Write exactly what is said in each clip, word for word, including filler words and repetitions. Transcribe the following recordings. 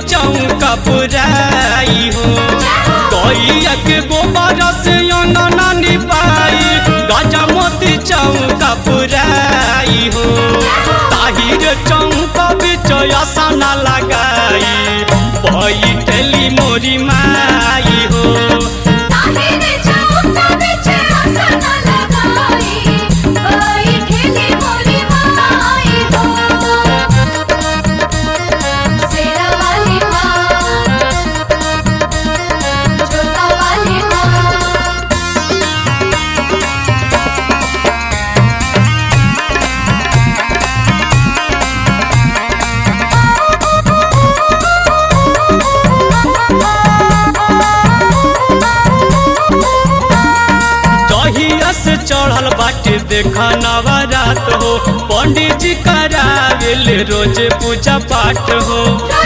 चौका पुराई हो। गैया के गोबर से अंगना निपाई गजमती चौका पुराई हो। ताहिर चौका बिच आसना लगाई बैठली मोरी माई हो। से चढ़ल बाटे देखा नवरात हो। पंडित जी करावेल रोज पूजा पाठ हो।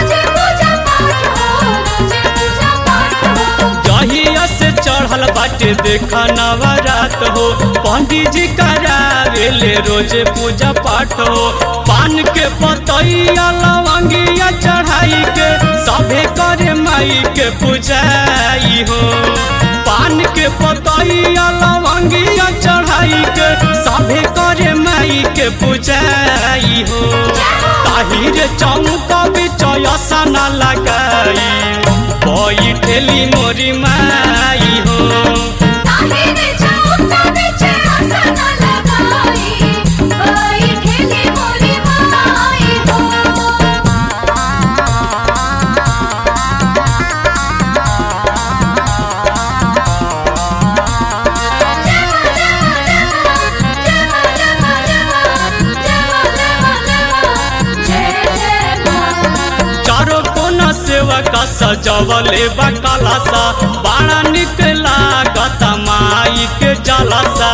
जहिया से चढ़ल बाटे देखा नवरात हो। पंडित जी करावेल रोज पूजा पाठ हो। पान के पतैया लवंगिया चढ़ाई के सभे करे माई के पूजाई हो। पान के पतैया लवंगिया चढ़ाई के सभे करे माई के पूजाई हो। ताहिर चौका बिच आसना लगाई बैठली मोरी माई हो। का सजवले बकलासा बड़ा निक लागत माई के जलसा।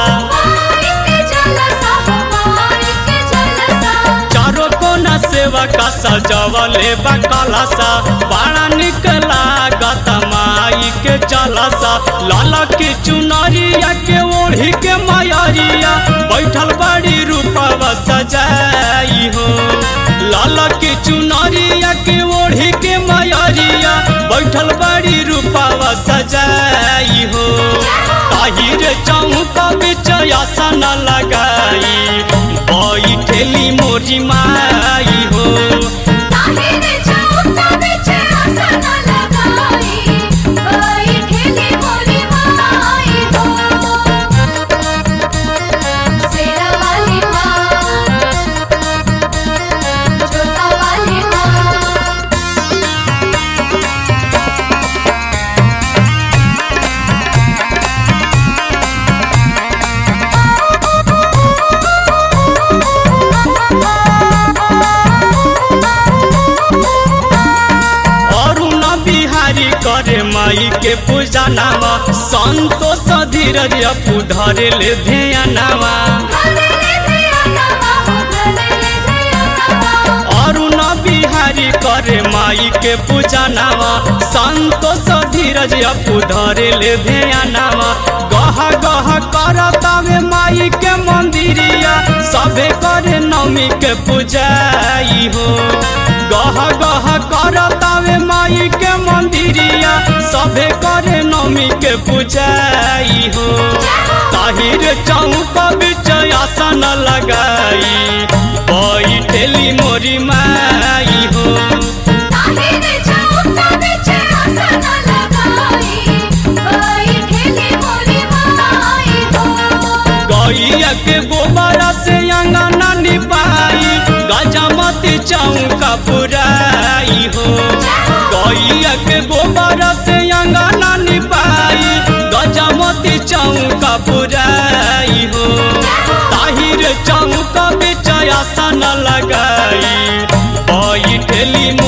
चारों कोना सेवा का सजवले बकलासा बड़ा निक लागत माई के जलसा। लाला की चुनरिया के ओढ़ी के मायरिया बैठल बड़ी रूपवा सजाई हो। लाला की चुनरिया के ओढ़ी के मायरिया बैठल बड़ी रूपवा सजाई हो। ताहिर चौका बिच आसना लगाई बैठली मोरी माई हो। करे माई के पूजा नामा संतोष धीरज अपू धरे ले ध्यानावा। अरुण बिहारी करे माई के पूजा नामा संतोष धीरज अपू धरे ले ध्यानावा। गह गह करतावे माई के मंदिरिया सभे करे नवमी के पूजाई हो। गह गह करतावे माई के मंदिरिया सभे करे नवमी के पूजाई हो। ताहिर चौका बिच आसना लगाई बैठली मोरी माई हो। गैया के गोबर से अंगना निपाई गजमती चौका पुराई हो। गैया के गोबर से अंगना निपाई गजमती चौका पुराई हो। ताहिर चौका बिच आसना लगाई बैठली